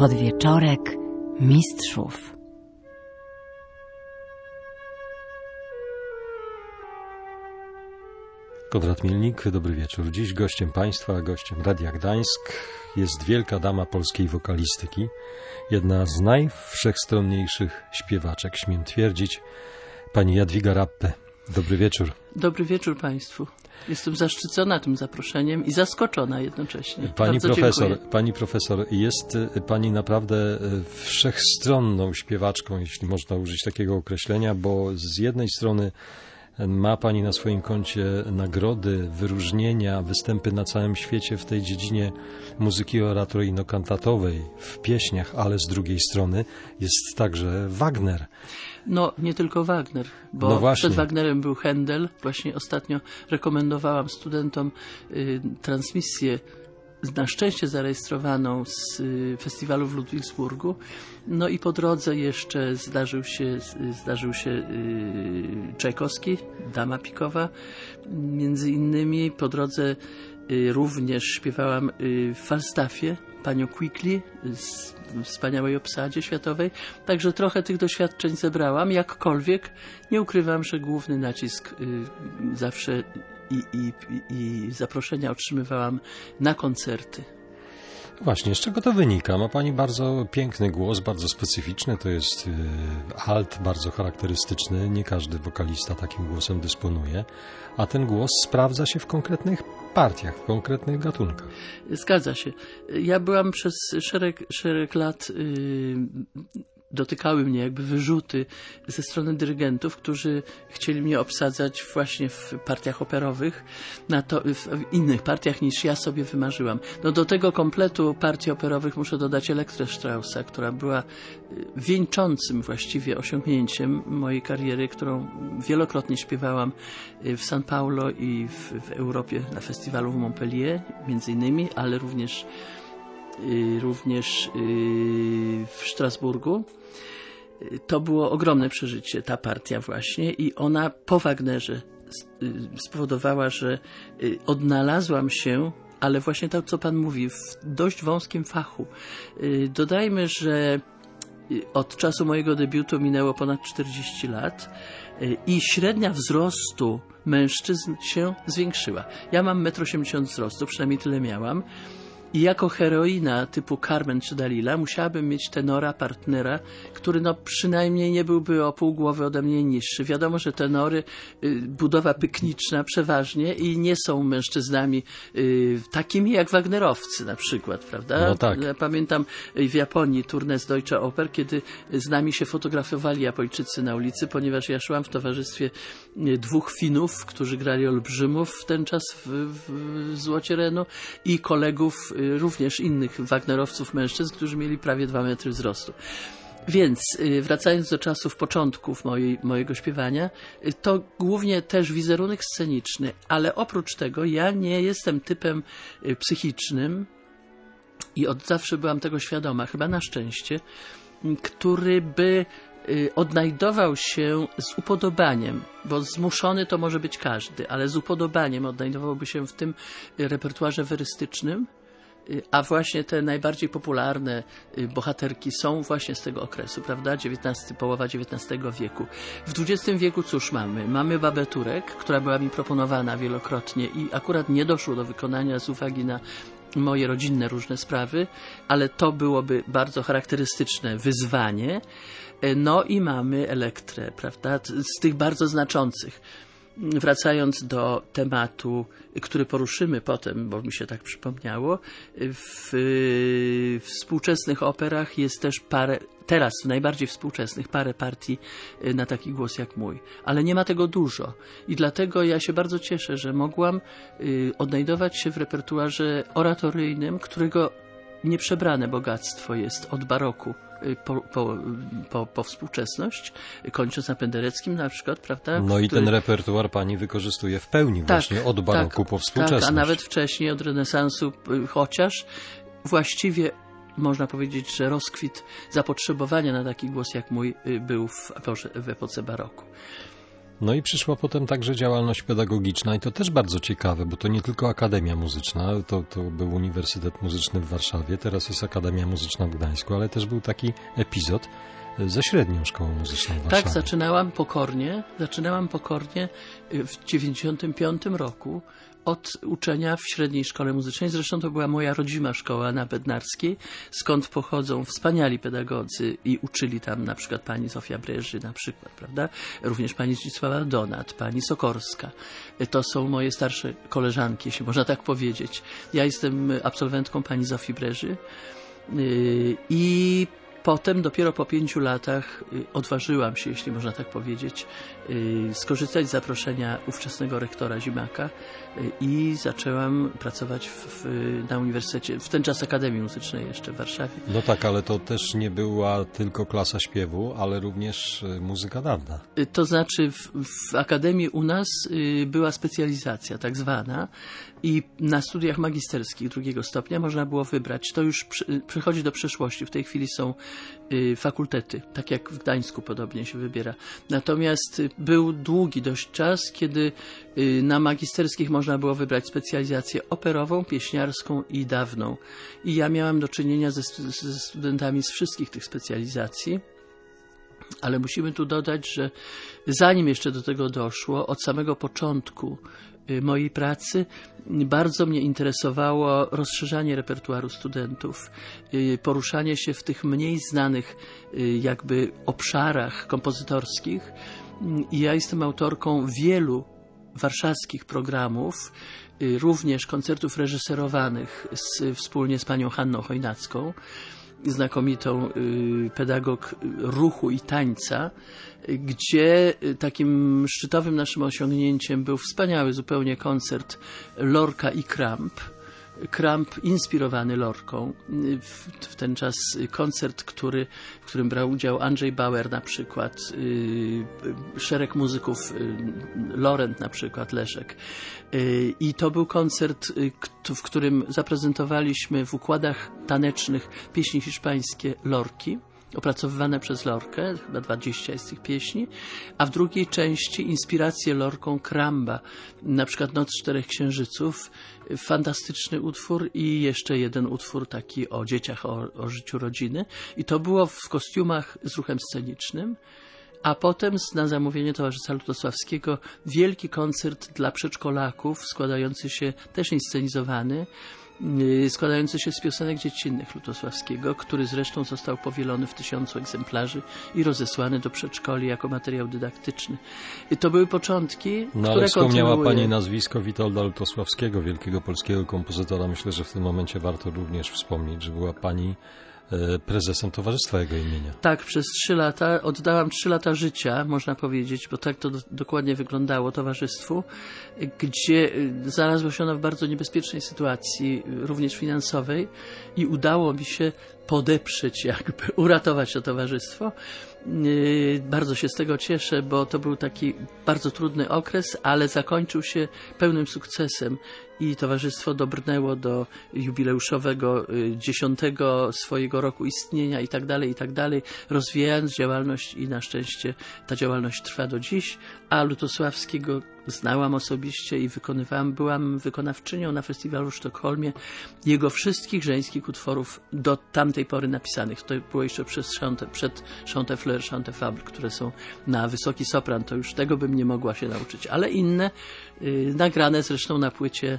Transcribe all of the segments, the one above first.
Podwieczorek mistrzów. Konrad Mielnik, dobry wieczór. Dziś gościem Państwa, gościem Radia Gdańsk jest wielka dama polskiej wokalistyki, jedna z najwszechstronniejszych śpiewaczek, śmiem twierdzić, pani Jadwiga Rappe. Dobry wieczór. Dobry wieczór Państwu. Jestem zaszczycona tym zaproszeniem i zaskoczona jednocześnie. Pani profesor, jest pani naprawdę wszechstronną śpiewaczką, jeśli można użyć takiego określenia, bo z jednej strony ma pani na swoim koncie nagrody, wyróżnienia, występy na całym świecie w tej dziedzinie muzyki oratoryjno-kantatowej, w pieśniach, ale z drugiej strony jest także Wagner. No, nie tylko Wagner, bo przed Wagnerem był Händel. Właśnie ostatnio rekomendowałam studentom transmisję, na szczęście zarejestrowaną z festiwalu w Ludwigsburgu. No i po drodze jeszcze zdarzył się Czajkowski, Dama Pikowa. Między innymi po drodze również śpiewałam w Falstaffie panią Quickly z wspaniałej obsadzie światowej. Także trochę tych doświadczeń zebrałam. Jakkolwiek nie ukrywam, że główny nacisk zawsze i zaproszenia otrzymywałam na koncerty. Właśnie, z czego to wynika? Ma pani bardzo piękny głos, bardzo specyficzny, to jest alt, bardzo charakterystyczny. Nie każdy wokalista takim głosem dysponuje, a ten głos sprawdza się w konkretnych partiach, w konkretnych gatunkach. Zgadza się. Ja byłam przez szereg lat... dotykały mnie jakby wyrzuty ze strony dyrygentów, którzy chcieli mnie obsadzać właśnie w partiach operowych, w innych partiach niż ja sobie wymarzyłam. No do tego kompletu partii operowych muszę dodać Elektrę Straussa, która była wieńczącym właściwie osiągnięciem mojej kariery, którą wielokrotnie śpiewałam w São Paulo i w Europie na festiwalu w Montpellier między innymi, ale również w Strasburgu. To było ogromne przeżycie, ta partia właśnie, i ona po Wagnerze spowodowała, że odnalazłam się, ale właśnie to, co pan mówi, w dość wąskim fachu. Dodajmy, że od czasu mojego debiutu minęło ponad 40 lat i średnia wzrostu mężczyzn się zwiększyła. Ja mam 1,80 m wzrostu, przynajmniej tyle miałam. I jako heroina typu Carmen czy Dalila musiałabym mieć tenora, partnera, który przynajmniej nie byłby o pół głowy ode mnie niższy. Wiadomo, że tenory, budowa pykniczna przeważnie i nie są mężczyznami takimi jak wagnerowcy na przykład, prawda? No tak. Ja pamiętam w Japonii turnę z Deutsche Oper, kiedy z nami się fotografowali Japończycy na ulicy, ponieważ ja szłam w towarzystwie 2 Finów, którzy grali olbrzymów w ten czas w Złocie Renu, i kolegów również innych wagnerowców mężczyzn, którzy mieli prawie 2 metry wzrostu. Więc wracając do czasów początków mojego śpiewania, to głównie też wizerunek sceniczny, ale oprócz tego ja nie jestem typem psychicznym i od zawsze byłam tego świadoma, chyba na szczęście, który by odnajdował się z upodobaniem, bo zmuszony to może być każdy, ale z upodobaniem odnajdowałby się w tym repertuarze werystycznym, a właśnie te najbardziej popularne bohaterki są właśnie z tego okresu, prawda? Połowa XIX wieku. W XX wieku cóż mamy? Mamy Babę Turek, która była mi proponowana wielokrotnie i akurat nie doszło do wykonania z uwagi na moje rodzinne różne sprawy, ale to byłoby bardzo charakterystyczne wyzwanie. No i mamy Elektrę, prawda? Z tych bardzo znaczących. Wracając do tematu, który poruszymy potem, bo mi się tak przypomniało, w współczesnych operach jest też teraz w najbardziej współczesnych, parę partii na taki głos jak mój. Ale nie ma tego dużo i dlatego ja się bardzo cieszę, że mogłam odnajdować się w repertuarze oratoryjnym, którego nieprzebrane bogactwo jest od baroku po współczesność, kończąc na Pendereckim na przykład, prawda? No i ten repertuar pani wykorzystuje w pełni właśnie od baroku po współczesność. Tak, a nawet wcześniej od renesansu, chociaż właściwie można powiedzieć, że rozkwit zapotrzebowania na taki głos jak mój był w epoce baroku. No i przyszła potem także działalność pedagogiczna i to też bardzo ciekawe, bo to nie tylko Akademia Muzyczna, to był Uniwersytet Muzyczny w Warszawie, teraz jest Akademia Muzyczna w Gdańsku, ale też był taki epizod ze Średnią Szkołą Muzyczną w Warszawie. Tak, zaczynałam pokornie w 1995 roku od uczenia w Średniej Szkole Muzycznej. Zresztą to była moja rodzima szkoła na Bednarskiej, skąd pochodzą wspaniali pedagodzy i uczyli tam na przykład pani Zofia Breży na przykład, prawda? Również pani Zdzisława Donat, pani Sokorska. To są moje starsze koleżanki, jeśli można tak powiedzieć. Ja jestem absolwentką pani Zofii Breży i potem, dopiero po 5 latach, odważyłam się, jeśli można tak powiedzieć, skorzystać z zaproszenia ówczesnego rektora Zimaka i zaczęłam pracować na uniwersytecie, w ten czas Akademii Muzycznej jeszcze w Warszawie. No tak, ale to też nie była tylko klasa śpiewu, ale również muzyka dawna. To znaczy w Akademii u nas była specjalizacja tak zwana i na studiach magisterskich 2. stopnia można było wybrać. To już przychodzi do przeszłości. W tej chwili są fakultety, tak jak w Gdańsku podobnie się wybiera. Natomiast był długi dość czas, kiedy na magisterskich można było wybrać specjalizację operową, pieśniarską i dawną. I ja miałam do czynienia ze studentami z wszystkich tych specjalizacji. Ale musimy tu dodać, że zanim jeszcze do tego doszło, od samego początku mojej pracy bardzo mnie interesowało rozszerzanie repertuaru studentów, poruszanie się w tych mniej znanych jakby obszarach kompozytorskich. I ja jestem autorką wielu warszawskich programów, również koncertów reżyserowanych wspólnie z panią Hanną Chojnacką, znakomitą pedagog ruchu i tańca, gdzie takim szczytowym naszym osiągnięciem był wspaniały zupełnie koncert Lorca i Kramp. Kramp inspirowany Lorką. W ten czas koncert, w którym brał udział Andrzej Bauer na przykład, szereg muzyków, Lorent na przykład, Leszek. I to był koncert, w którym zaprezentowaliśmy w układach tanecznych pieśni hiszpańskie Lorki, opracowywane przez Lorkę, chyba 20 jest tych pieśni, a w drugiej części inspirację Lorką Kramba, na przykład Noc 4 Księżyców, fantastyczny utwór i jeszcze jeden utwór taki o dzieciach, o życiu rodziny. I to było w kostiumach z ruchem scenicznym. A potem na zamówienie Towarzystwa Lutosławskiego wielki koncert dla przedszkolaków, składający się, też inscenizowany, składający się z piosenek dziecinnych Lutosławskiego, który zresztą został powielony w 1000 egzemplarzy i rozesłany do przedszkoli jako materiał dydaktyczny. I to były początki, no, ale wspomniała pani nazwisko Witolda Lutosławskiego, wielkiego polskiego kompozytora. Myślę, że w tym momencie warto również wspomnieć, że była pani prezesem towarzystwa jego imienia. Tak, przez 3 lata, oddałam 3 lata życia, można powiedzieć, bo tak to dokładnie wyglądało towarzystwu, gdzie znalazło się ono w bardzo niebezpiecznej sytuacji, również finansowej, i udało mi się podeprzeć, jakby uratować to towarzystwo. Bardzo się z tego cieszę, bo to był taki bardzo trudny okres, ale zakończył się pełnym sukcesem i towarzystwo dobrnęło do jubileuszowego 10. swojego roku istnienia i tak dalej, rozwijając działalność i na szczęście ta działalność trwa do dziś, a Lutosławskiego znałam osobiście i byłam wykonawczynią na festiwalu w Sztokholmie jego wszystkich żeńskich utworów do tamtej pory napisanych. To było jeszcze przed Chante Fleur, Chante Fable, które są na wysoki sopran, to już tego bym nie mogła się nauczyć, ale inne nagrane zresztą na płycie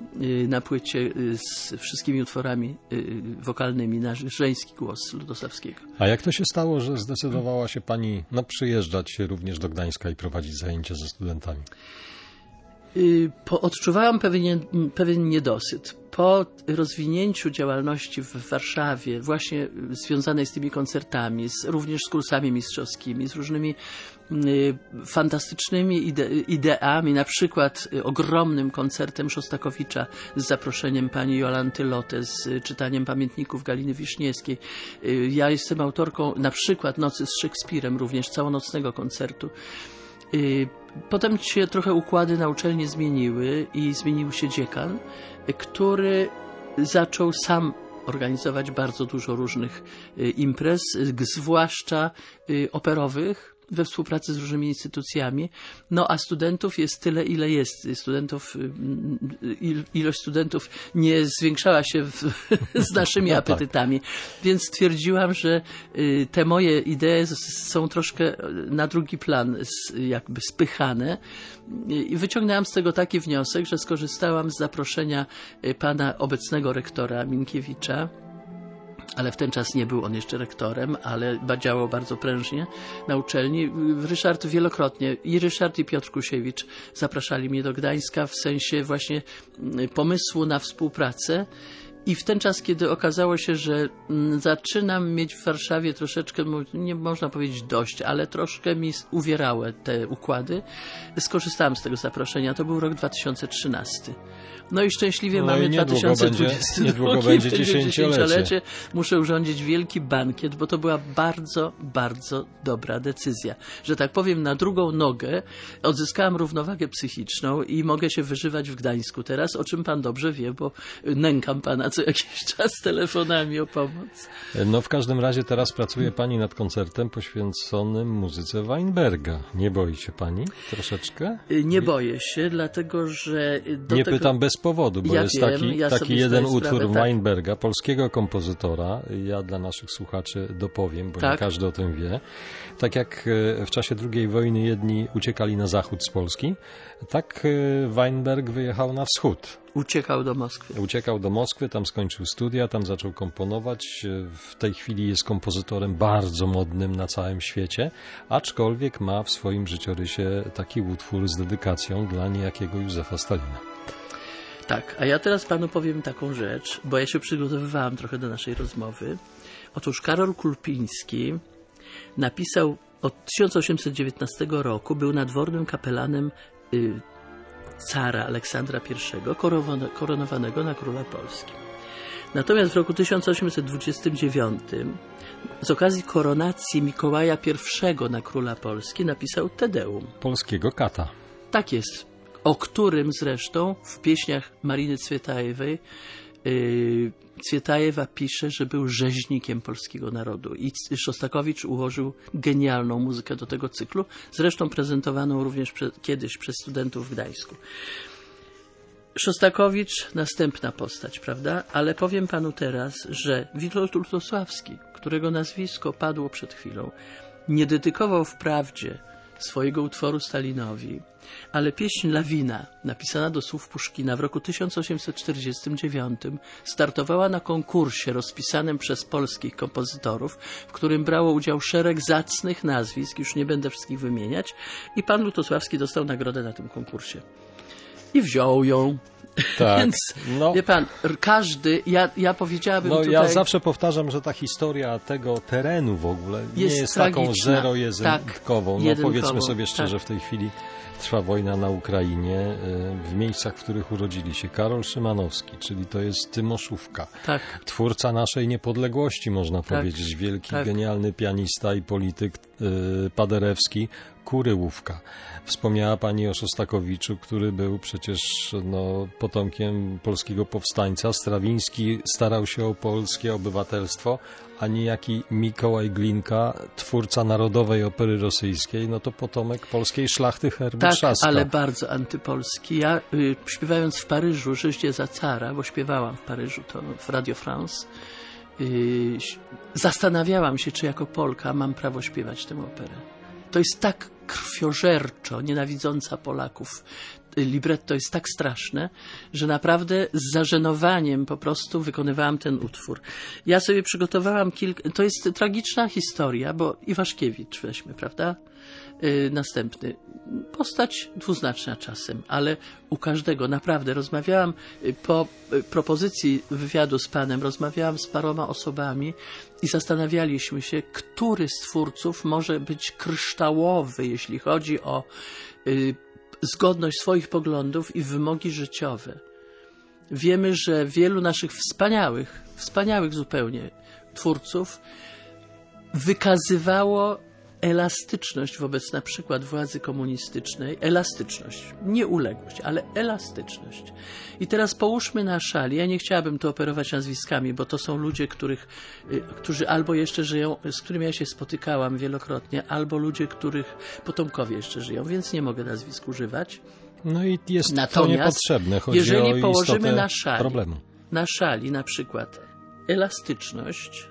z wszystkimi utworami wokalnymi na żeński głos Lutosławskiego. A jak to się stało, że zdecydowała się pani przyjeżdżać również do Gdańska i prowadzić zajęcia ze studentami? Odczuwałam pewien niedosyt. Po rozwinięciu działalności w Warszawie, właśnie związanej z tymi koncertami, również z kursami mistrzowskimi, z różnymi fantastycznymi ideami, na przykład ogromnym koncertem Szostakowicza z zaproszeniem pani Jolanty Lotte, z czytaniem pamiętników Galiny Wiśniewskiej. Ja jestem autorką na przykład Nocy z Szekspirem, również całonocnego koncertu. Potem się trochę układy na uczelni zmieniły i zmienił się dziekan, który zaczął sam organizować bardzo dużo różnych imprez, zwłaszcza operowych, we współpracy z różnymi instytucjami. No a studentów jest tyle, ile jest. Ilość studentów nie zwiększała się z naszymi apetytami. Więc stwierdziłam, że te moje idee są troszkę na drugi plan jakby spychane. I wyciągnęłam z tego taki wniosek, że skorzystałam z zaproszenia pana obecnego rektora Minkiewicza, ale w ten czas nie był on jeszcze rektorem, ale działał bardzo prężnie na uczelni. Ryszard wielokrotnie, i Ryszard, i Piotr Kusiewicz zapraszali mnie do Gdańska w sensie właśnie pomysłu na współpracę. I w ten czas, kiedy okazało się, że zaczynam mieć w Warszawie troszeczkę, nie można powiedzieć dość, ale troszkę mi uwierały te układy, skorzystałam z tego zaproszenia. To był rok 2013. No i szczęśliwie mamy 2022. Niedługo będzie dziesięciolecie. Muszę urządzić wielki bankiet, bo to była bardzo, bardzo dobra decyzja. Że tak powiem, na drugą nogę odzyskałam równowagę psychiczną i mogę się wyżywać w Gdańsku teraz, o czym pan dobrze wie, bo nękam pana co jakiś czas telefonami o pomoc. No w każdym razie teraz pracuje pani nad koncertem poświęconym muzyce Weinberga. Nie boi się pani troszeczkę? Nie boję się, dlatego że... Nie pytam bez powodu, bo jest taki jeden utwór tak. Weinberga, polskiego kompozytora. Ja dla naszych słuchaczy dopowiem, bo nie każdy o tym wie. Tak jak w czasie II wojny jedni uciekali na zachód z Polski, tak Weinberg wyjechał na wschód. Uciekał do Moskwy, tam skończył studia, tam zaczął komponować. W tej chwili jest kompozytorem bardzo modnym na całym świecie, aczkolwiek ma w swoim życiorysie taki utwór z dedykacją dla niejakiego Józefa Stalina. Tak, a ja teraz panu powiem taką rzecz, bo ja się przygotowywałam trochę do naszej rozmowy. Otóż Karol Kulpiński napisał od 1819 roku, był nadwornym kapelanem cara Aleksandra I, koronowanego na króla Polski. Natomiast w roku 1829 z okazji koronacji Mikołaja I na króla Polski napisał Te Deum. Polskiego kata. Tak jest, o którym zresztą w pieśniach Mariny Cwietajewej Cwietajewa pisze, że był rzeźnikiem polskiego narodu i Szostakowicz ułożył genialną muzykę do tego cyklu, zresztą prezentowaną również kiedyś przez studentów w Gdańsku. Szostakowicz, następna postać, prawda? Ale powiem panu teraz, że Witold Lutosławski, którego nazwisko padło przed chwilą, nie dedykował wprawdzie swojego utworu Stalinowi, ale pieśń Lawina, napisana do słów Puszkina w roku 1849, startowała na konkursie rozpisanym przez polskich kompozytorów, w którym brało udział szereg zacnych nazwisk, już nie będę wszystkich wymieniać, i pan Lutosławski dostał nagrodę na tym konkursie. I wziął ją. Tak. Więc, wie pan, każdy, ja powiedziałabym tutaj... Ja zawsze powtarzam, że ta historia tego terenu w ogóle nie jest taką zero-jedynkową. Powiedzmy sobie szczerze, w tej chwili trwa wojna na Ukrainie, w miejscach, w których urodzili się Karol Szymanowski, czyli to jest Tymoszówka. Tak. Twórca naszej niepodległości, można powiedzieć, wielki, genialny pianista i polityk Paderewski, Kuryłówka. Wspomniała pani o Szostakowiczu, który był przecież potomkiem polskiego powstańca. Strawiński starał się o polskie obywatelstwo, a niejaki Mikołaj Glinka, twórca Narodowej Opery Rosyjskiej, to potomek polskiej szlachty herbu Trzaska. Ale bardzo antypolski. Ja śpiewając w Paryżu Życie za cara, bo śpiewałam w Paryżu to w Radio France, zastanawiałam się, czy jako Polka mam prawo śpiewać tę operę. To jest tak krwiożerczo, nienawidząca Polaków. Libretto jest tak straszne, że naprawdę z zażenowaniem po prostu wykonywałam ten utwór. Ja sobie przygotowałam to jest tragiczna historia, bo Iwaszkiewicz weźmy, prawda? Następny. Postać dwuznaczna czasem, ale u każdego naprawdę rozmawiałam po propozycji wywiadu z panem, rozmawiałam z paroma osobami i zastanawialiśmy się, który z twórców może być kryształowy, jeśli chodzi o zgodność swoich poglądów i wymogi życiowe. Wiemy, że wielu naszych wspaniałych zupełnie twórców wykazywało elastyczność wobec na przykład władzy komunistycznej, elastyczność, nie uległość, ale elastyczność. I teraz połóżmy na szali, ja nie chciałabym tu operować nazwiskami, bo to są ludzie, którzy albo jeszcze żyją, z którymi ja się spotykałam wielokrotnie, albo ludzie, których potomkowie jeszcze żyją, więc nie mogę nazwisk używać. No i jest to Natomiast niepotrzebne, chodzi jeżeli o położymy istotę problemu. Na szali na przykład elastyczność,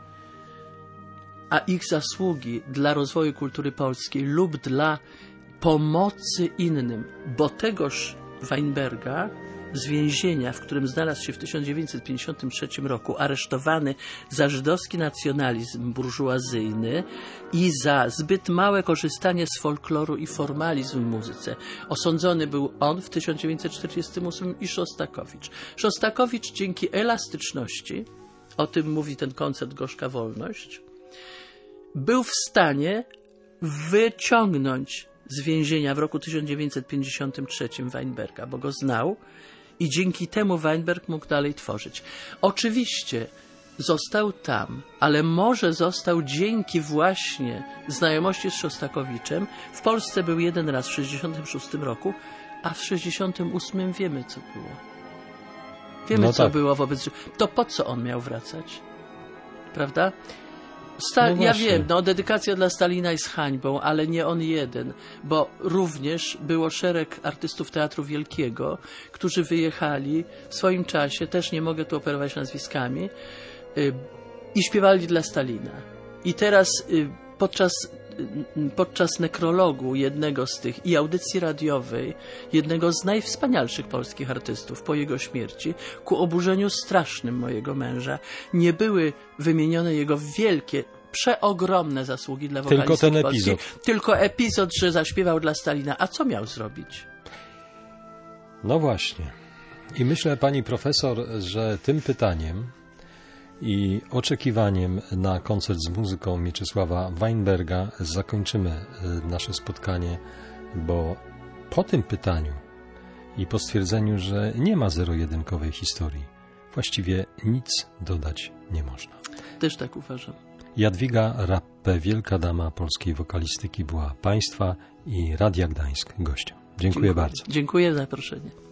a ich zasługi dla rozwoju kultury polskiej lub dla pomocy innym, bo tegoż Weinberga z więzienia, w którym znalazł się w 1953 roku, aresztowany za żydowski nacjonalizm burżuazyjny i za zbyt małe korzystanie z folkloru i formalizm w muzyce. Osądzony był on w 1948 i Szostakowicz. Szostakowicz dzięki elastyczności, o tym mówi ten koncert Gorzka Wolność, był w stanie wyciągnąć z więzienia w roku 1953 Weinberga, bo go znał i dzięki temu Weinberg mógł dalej tworzyć. Oczywiście został tam, ale może został dzięki właśnie znajomości z Szostakowiczem. W Polsce był jeden raz w 1966 roku, a w 1968 wiemy, co było. Wiemy, co było wobec... To po co on miał wracać? Prawda? Ja wiem, dedykacja dla Stalina jest hańbą, ale nie on jeden, bo również było szereg artystów Teatru Wielkiego, którzy wyjechali w swoim czasie, też nie mogę tu operować nazwiskami, i śpiewali dla Stalina. I teraz podczas nekrologu jednego z tych i audycji radiowej, jednego z najwspanialszych polskich artystów po jego śmierci, ku oburzeniu strasznym mojego męża, nie były wymienione jego wielkie, przeogromne zasługi dla wokalistyki polskiej. Tylko epizod, że zaśpiewał dla Stalina. A co miał zrobić? No właśnie. I myślę, pani profesor, że tym pytaniem i oczekiwaniem na koncert z muzyką Mieczysława Weinberga zakończymy nasze spotkanie, bo po tym pytaniu i po stwierdzeniu, że nie ma zero-jedynkowej historii, właściwie nic dodać nie można. Też tak uważam. Jadwiga Rappe, wielka dama polskiej wokalistyki, była Państwa i Radia Gdańsk gościem. Dziękuję bardzo. Dziękuję za zaproszenie.